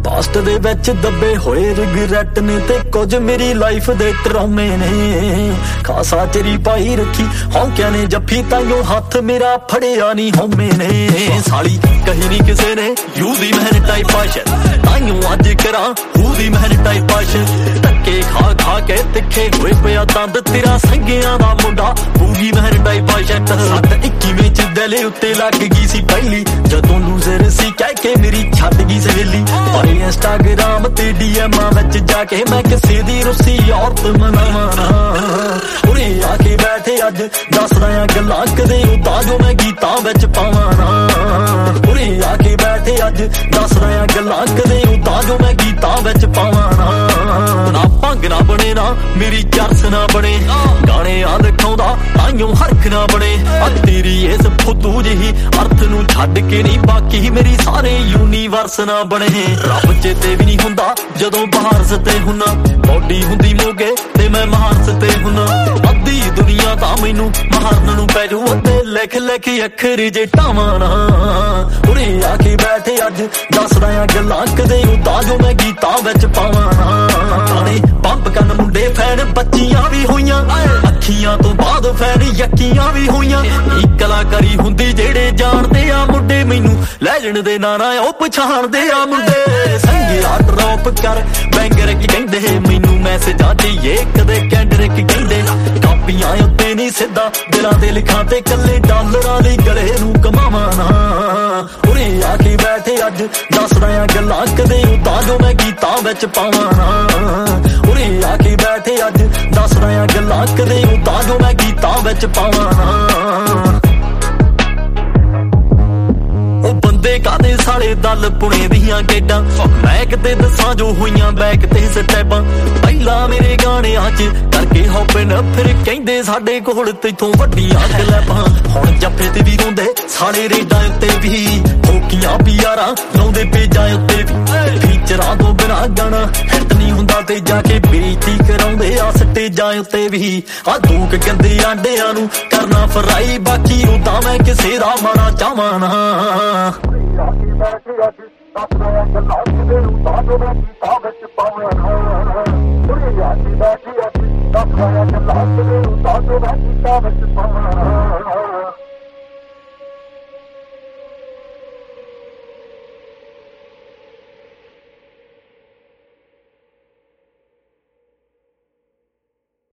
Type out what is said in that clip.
Past ਦੇ ਵਿੱਚ ਦੱਬੇ ਹੋਏ ਰਿਗਰੈਟ ਨੇ ਤੇ ਕੁਝ ਮੇਰੀ ਲਾਈਫ ਦੇ ਟਰਾਮੇ ਨੇ। ਖਾਸਾ ਚਰੀ ਪਾਈ ਰੱਖੀ ਹੌਂਕਿਆਂ ਨੇ ਜੱਫੀ ਤਾਈਓ ਹੱਥ ਮੇਰਾ ਫੜਿਆ ਨਹੀਂ ਹਉਮੇ ਨੇ। ਸਾਲੀ ਕਹੀ ਨਹੀਂ ਕਿਸੇ ਨੇ ਯੂ ਦੀ ਮਹਿਨ ਟਾਈਪ ਆਸ਼ਰ ਤਾਈਓ ਅੱਜ ਕਰਾਂ ਹੂ ਦੀ ਮਹਿਨ ਟਾਈਪ ਆਸ਼ਰ। ਧੱਕੇ ਖਾ ਖਾ ਕੇ ਤਿੱਖੇ ਹੋਏ ਪਿਆ ਦੰਦ ਤੇਰਾ ਸੰਗਿਆਂ ਦਾ ਮੁੰਡਾ ਹੂਗੀ ਮਹਿਨ ਟਾਈਪ ਆਸ਼ਰ। 21ਵੇਂ ਚ ਦਿਲ ਉੱਤੇ ਲੱਗ ਗਈ ਸੀ ਪਹਿਲੀ ਜਦੋਂ ਲੂਜ਼ਰ ਸੀ ਕਹਿ ਕੇ ਮੇਰੀ ਛੱਡ ਗਈ ਸਹੇਲੀ। ਪਰ ਇੰਸਟਾਗ੍ਰਾਮ ਤੇ ਡੀਐਮਾਂ ਵਿੱਚ ਜਾ ਕੇ ਮੈਂ ਕਿਸੇ ਦੀ ਰੁੱਸੀ ਔਰਤ ਮਨਾਵਾਂ ਨਾ। ਉਰੇ ਆ ਕੇ ਬੈਠੇ ਅੱਜ ਦੱਸਦਾ ਆ ਗੱਲਾਂ ਕਦੇ ਉਦਾਂ ਜੋ ਮੈਂ ਗੀਤਾਂ ਵਿੱਚ ਪਾਵਾਂ ਨਾ। ਉਰੇ ਆ ਕੇ ਬੈਠੇ ਅੱਜ ਦੱਸਦਾ ਆ ਗੱਲਾਂ ਕਦੇ ਉਦਾਂ ਜੋ ਮੈਂ ਗੀਤਾਂ ਵਿੱਚ ਪਾਵਾਂ ਨਾ। ਭੰਗ ਨਾ ਬਣੇ ਨਾ ਮੇਰੀ ਚਰਸ ਨਾ ਬਣੇ ਗਾਣੇ ਆ ਲਿਖਾਉਂਦਾ ਤਾਈਓ ਹਰਖ ਨਾ ਬਣੇ। ਆ ਤੇਰੀ ਇਸ ਫੁੱਦੂ ਜਿਹੀ ਅਰਥ ਨੂੰ ਛੱਡ ਕੇ ਨਹੀਂ ਬਾਕੀ ਮੇਰੀ ਸਾਰੇ ਯੂਨੀਵਰਸ ਨਾ ਬਣੇ। ਰੱਬ ਚੇਤੇ ਵੀ ਨਹੀਂ ਹੁੰਦਾ ਜਦੋਂ ਬਹਾਰਸ ਤੇ ਹੁੰਨਾ ਬੋਡੀ ਹੁੰਦੀ ਮੋਗੇ ਤੇ ਮੈਂ ਮਹਾਰਸ ਤੇ ਹੁੰਨਾ। ਅੱਧੀ ਦੁਨੀਆ ਤਾਂ ਮੈਨੂੰ ਮਹਾਰਨ ਨੂੰ ਪੈ ਜੂ ਤੇ ਲਿਖ ਲਿਖ ਅੱਖਰ ਜੇ ਟਾਵਾਂ ਨਾ। ਉਰੇ ਆ ਕੇ ਬੈਠੇ ਅੱਜ ਦੱਸਦਾ ਆ ਗੱਲਾਂ ਕਦੇ ਉਦਾਂ ਜੋ ਮੈਂ ਗੀਤਾਂ ਵਿੱਚ ਪਾਵਾਂ ਨਾ। ਪੰਪ ਕਰਨ ਮੁੰਡੇ ਫੈਨ ਬੱਚੀਆਂ ਵੀ ਹੋਈਆਂ ਅੱਖੀਆਂ ਤੋਂ ਬਾਅਦ ਫੈਨ ਯੱਕੀਆਂ ਵੀ ਹੋਈਆਂ। ਇੱਕ ਕਲਾਕਾਰੀ ਹੁੰਦੀ ਜਿਹੜੇ ਜਾਣਦੇ ਆ ਮੁੰਡੇ ਮੈਨੂੰ ਲੈਜਣ ਦੇ ਨਾਂ ਨਾ ਉਹ ਪਛਾਣਦੇ ਆ ਮੁੰਡੇ। ਸੰਗਿਆ ਡਰੋਪ ਕਰ ਬੈਂਗਰ ਕੀ ਕਹਿੰਦੇ ਮੈਨੂੰ ਮੈਸੇਜਾਂ ਚ ਕਦੇ ਕੈਂਡਰਿਕ ਕਹਿੰਦੇ। ਕਾਪੀਆਂ ਉੱਤੇ ਨਹੀਂ ਸਿੱਧਾ ਦਿਲਾਂ ਦੇ ਲਿਖਾਂ ਤੇ ਕੱਲੇ ਡਾਲਰਾਂ ਲਈ ਗਲੇ ਨੂੰ ਕਮਾਵਾਂ ਨਾ। ਉਰੇ ਆ ਕੇ ਬੈਠੇ ਅੱਜ ਦੱਸਦਾ ਆ ਗੱਲਾਂ ਕਦੇ ਉਦਾਂ ਜੋ ਮੈਂ ਗੀਤਾਂ ਵਿੱਚ ਪਾਵਾਂ ਨਾ। ਉਰੇ ਆ ਕੇ ਬੈਠੇ ਅੱਜ ਦੱਸਦਾ ਆ ਗੱਲਾਂ ਕਦੇ ਉਦਾਂ ਜੋ ਮੈਂ ਗੀਤਾਂ ਵਿੱਚ ਪਾਵਾਂ ਨਾ। ਉਹ ਬੰਦੇ ਕਾਦੇ ਸਾਲੇ ਦਲ ਪੁਣੇ ਦੀਆਂ ਗੇਡਾਂ ਮੈਂ ਕਿਤੇ ਦੱਸਾਂ ਜੋ ਹੋਈਆਂ ਬੈਕ ਤੇ ਸਟੈਪਾਂ। ਪਹਿਲਾਂ ਮੇਰੇ ਗਾਣਿਆਂ 'ਚ ਕਰਕੇ ਹੋਪਨ ਫਿਰ ਕਹਿੰਦੇ ਸਾਡੇ ਕੋਲ ਤੈਥੋਂ ਵੱਡੀਆਂ ਕਲੈਪਾਂ। ਹੁਣ ਜੱਫੇ ਤੇ ਵੀ ਰੋਂਦੇ ਸਾਲੇ ਰੇਡਾਂ ਉੱਤੇ ਵੀ ਠੋਕੀਆਂ ਪਿਆਰਾਂ ਲਾਉਂਦੇ ਪੇਜਾਂ ਉੱਤੇ ਵੀ। ਫੀਚਰਾਂ ਤੋਂ ਬਿਨਾਂ ਗਾਣਾ ਹਿੱਟ ਨਹੀਂ ਹੁੰਦਾ ਤੇ ਜਾ ਕੇ ਬੇਇੱਜ਼ਤੀ ਕਰਾਉਂਦੇ ਆ ਸਟੇਜਾਂ ਉੱਤੇ ਵੀ। ਆ ਦੂਕ ਕਹਿੰਦੇ ਆਂਡਿਆਂ ਨੂੰ ਕਰਨਾ ਫਰਾਈ ਬਾਕੀ ਉਦਾਂ ਮੈਂ ਕਿਸੇ ਦਾ ਮਾੜਾ ਚਾਹਵਾਂ ਨਾ।